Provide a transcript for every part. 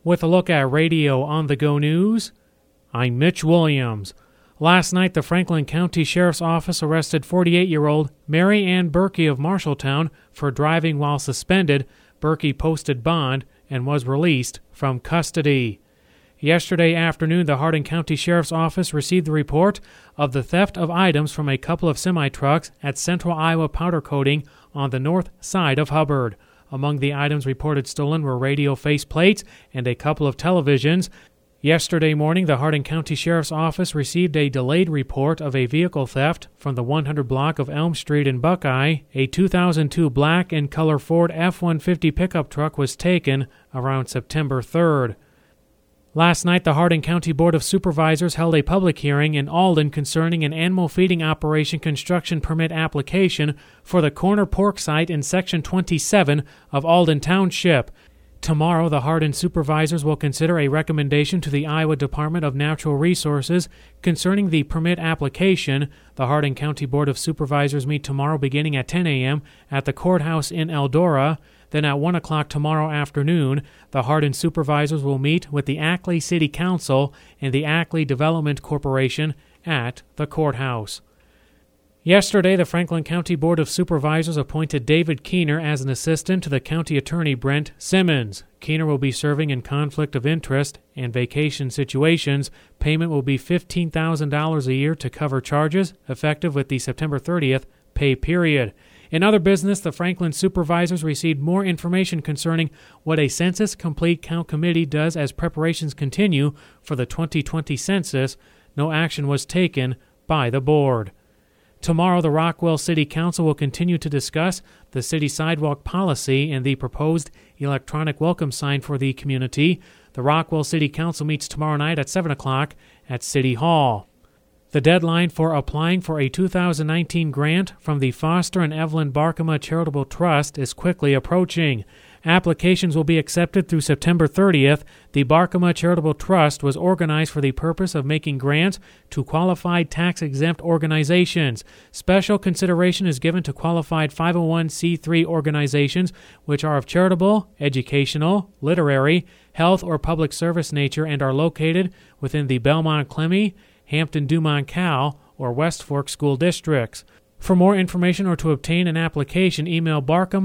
With a look at Radio On the Go News, I'm Mitch Williams. Last night, the Franklin County Sheriff's Office arrested 48-year-old Mary Ann Berkey of Marshalltown for driving while suspended. Berkey posted bond and was released from custody. Yesterday afternoon, the Hardin County Sheriff's Office received the report of the theft of items from a couple of semi-trucks at Central Iowa Powder Coating on the north side of Hubbard. Among the items reported stolen were radio faceplates and a couple of televisions. Yesterday morning, the Hardin County Sheriff's Office received a delayed report of a vehicle theft from the 100 block of Elm Street in Buckeye. A 2002 black and color Ford F-150 pickup truck was taken around September 3rd. Last night, the Hardin County Board of Supervisors held a public hearing in Alden concerning an animal feeding operation construction permit application for the corner pork site in Section 27 of Alden Township. Tomorrow, the Hardin supervisors will consider a recommendation to the Iowa Department of Natural Resources concerning the permit application. The Hardin County Board of Supervisors meet tomorrow beginning at 10 a.m. at the courthouse in Eldora. Then at 1 o'clock tomorrow afternoon, the Hardin supervisors will meet with the Ackley City Council and the Ackley Development Corporation at the courthouse. Yesterday, the Franklin County Board of Supervisors appointed David Keener as an assistant to the county attorney Brent Simmons. Keener will be serving in conflict of interest and vacation situations. Payment will be $15,000 a year to cover charges, effective with the September 30th pay period. In other business, the Franklin supervisors received more information concerning what a Census Complete Count Committee does as preparations continue for the 2020 census. No action was taken by the board. Tomorrow, the Rockwell City Council will continue to discuss the city sidewalk policy and the proposed electronic welcome sign for the community. The Rockwell City Council meets tomorrow night at 7 o'clock at City Hall. The deadline for applying for a 2019 grant from the Foster and Evelyn Barkema Charitable Trust is quickly approaching. Applications will be accepted through September 30th. The Barkema Charitable Trust was organized for the purpose of making grants to qualified tax-exempt organizations. Special consideration is given to qualified 501c3 organizations which are of charitable, educational, literary, health, or public service nature and are located within the Belmont-Clemmy, Hampton-Dumont Cal, or West Fork school districts. For more information or to obtain an application, email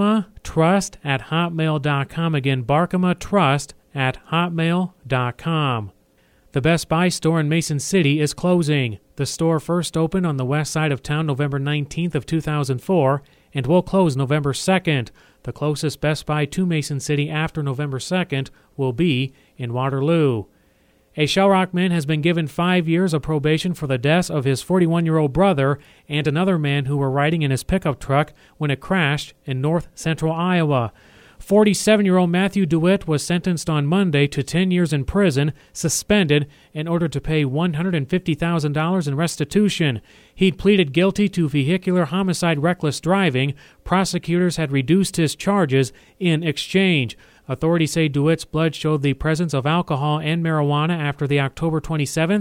barkematrust@hotmail.com. Again, barkematrust@hotmail.com. The Best Buy store in Mason City is closing. The store first opened on the west side of town November 19th of 2004 and will close November 2nd. The closest Best Buy to Mason City after November 2nd will be in Waterloo. A Shell Rock man has been given 5 years of probation for the deaths of his 41-year-old brother and another man who were riding in his pickup truck when it crashed in north central Iowa. 47-year-old Matthew DeWitt was sentenced on Monday to 10 years in prison, suspended in order to pay $150,000 in restitution. He'd pleaded guilty to vehicular homicide reckless driving. Prosecutors had reduced his charges in exchange. Authorities say DeWitt's blood showed the presence of alcohol and marijuana after the October 27,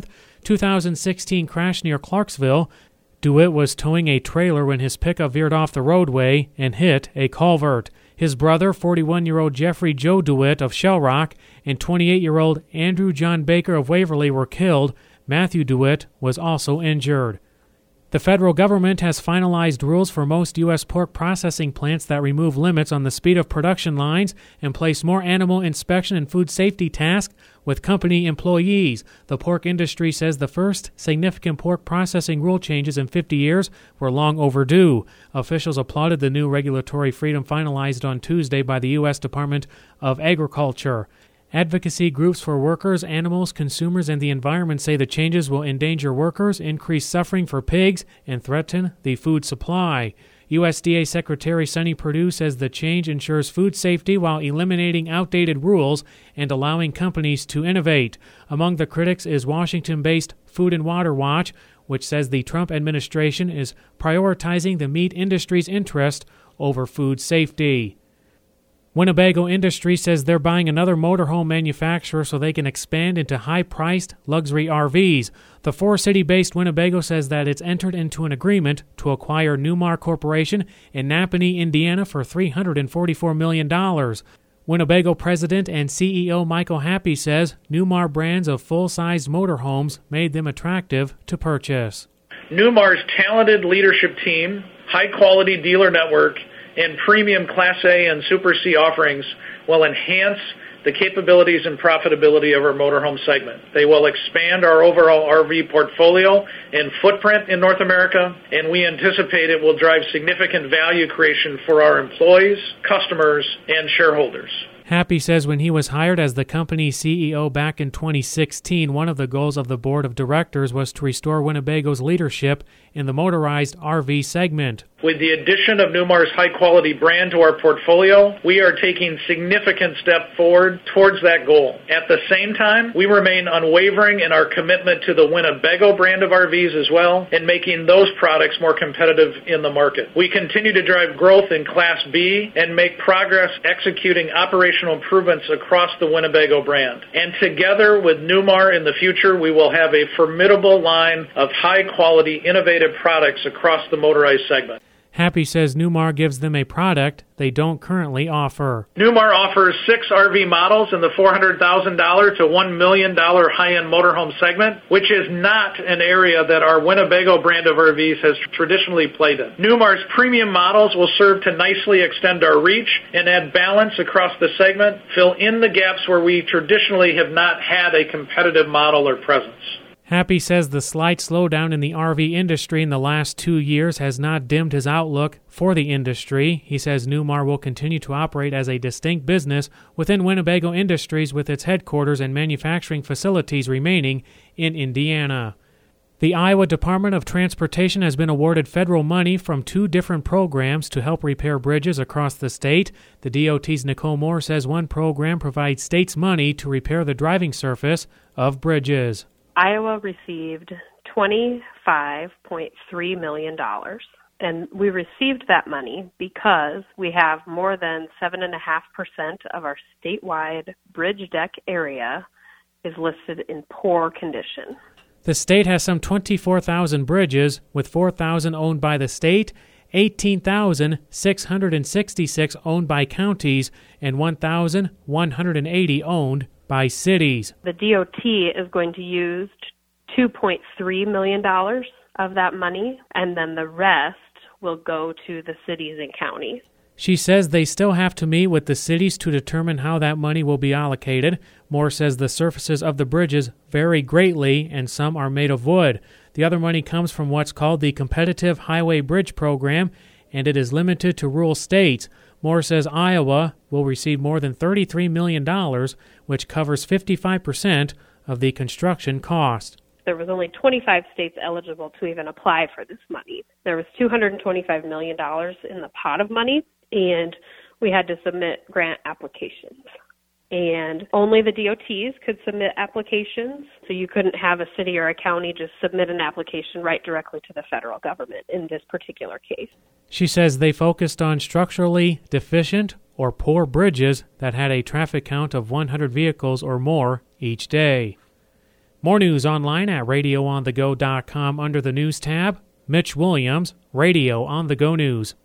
2016 crash near Clarksville. DeWitt was towing a trailer when his pickup veered off the roadway and hit a culvert. His brother, 41-year-old Jeffrey Joe DeWitt of Shell Rock, and 28-year-old Andrew John Baker of Waverly were killed. Matthew DeWitt was also injured. The federal government has finalized rules for most U.S. pork processing plants that remove limits on the speed of production lines and place more animal inspection and food safety tasks with company employees. The pork industry says the first significant pork processing rule changes in 50 years were long overdue. Officials applauded the new regulatory freedom finalized on Tuesday by the U.S. Department of Agriculture. Advocacy groups for workers, animals, consumers, and the environment say the changes will endanger workers, increase suffering for pigs, and threaten the food supply. USDA Secretary Sonny Perdue says the change ensures food safety while eliminating outdated rules and allowing companies to innovate. Among the critics is Washington-based Food and Water Watch, which says the Trump administration is prioritizing the meat industry's interest over food safety. Winnebago Industries says they're buying another motorhome manufacturer so they can expand into high-priced luxury RVs. The four-city-based Winnebago says that it's entered into an agreement to acquire Newmar Corporation in Napanee, Indiana for $344 million. Winnebago President and CEO Michael Happy says Newmar brands of full-sized motorhomes made them attractive to purchase. Newmar's talented leadership team, high-quality dealer network, and premium Class A and Super C offerings will enhance the capabilities and profitability of our motorhome segment. They will expand our overall RV portfolio and footprint in North America, and we anticipate it will drive significant value creation for our employees, customers, and shareholders. Happy says when he was hired as the company's CEO back in 2016, one of the goals of the board of directors was to restore Winnebago's leadership in the motorized RV segment. With the addition of Newmar's high-quality brand to our portfolio, we are taking significant step forward towards that goal. At the same time, we remain unwavering in our commitment to the Winnebago brand of RVs as well, and making those products more competitive in the market. We continue to drive growth in Class B and make progress executing operational improvements across the Winnebago brand. And together with Newmar in the future, we will have a formidable line of high-quality, innovative products across the motorized segment. Happy says Newmar gives them a product they don't currently offer. Newmar offers 6 RV models in the $400,000 to $1 million high-end motorhome segment, which is not an area that our Winnebago brand of RVs has traditionally played in. Newmar's premium models will serve to nicely extend our reach and add balance across the segment, fill in the gaps where we traditionally have not had a competitive model or presence. Happy says the slight slowdown in the RV industry in the last 2 years has not dimmed his outlook for the industry. He says Newmar will continue to operate as a distinct business within Winnebago Industries with its headquarters and manufacturing facilities remaining in Indiana. The Iowa Department of Transportation has been awarded federal money from 2 different programs to help repair bridges across the state. The DOT's Nicole Moore says one program provides states money to repair the driving surface of bridges. Iowa received $25.3 million, and we received that money because we have more than 7.5% of our statewide bridge deck area is listed in poor condition. The state has some 24,000 bridges, with 4,000 owned by the state, 18,666 owned by counties, and 1,180 owned by cities. The DOT is going to use $2.3 million of that money, and then the rest will go to the cities and counties. She says they still have to meet with the cities to determine how that money will be allocated. Moore says the surfaces of the bridges vary greatly, and some are made of wood. The other money comes from what's called the Competitive Highway Bridge Program, and it is limited to rural states. Moore says Iowa will receive more than $33 million, which covers 55% of the construction cost. There was only 25 states eligible to even apply for this money. There was $225 million in the pot of money, and we had to submit grant applications. And only the DOTs could submit applications, so you couldn't have a city or a county just submit an application right directly to the federal government in this particular case. She says they focused on structurally deficient or poor bridges that had a traffic count of 100 vehicles or more each day. More news online at radioonthego.com under the News tab. Mitch Williams, Radio on the Go News.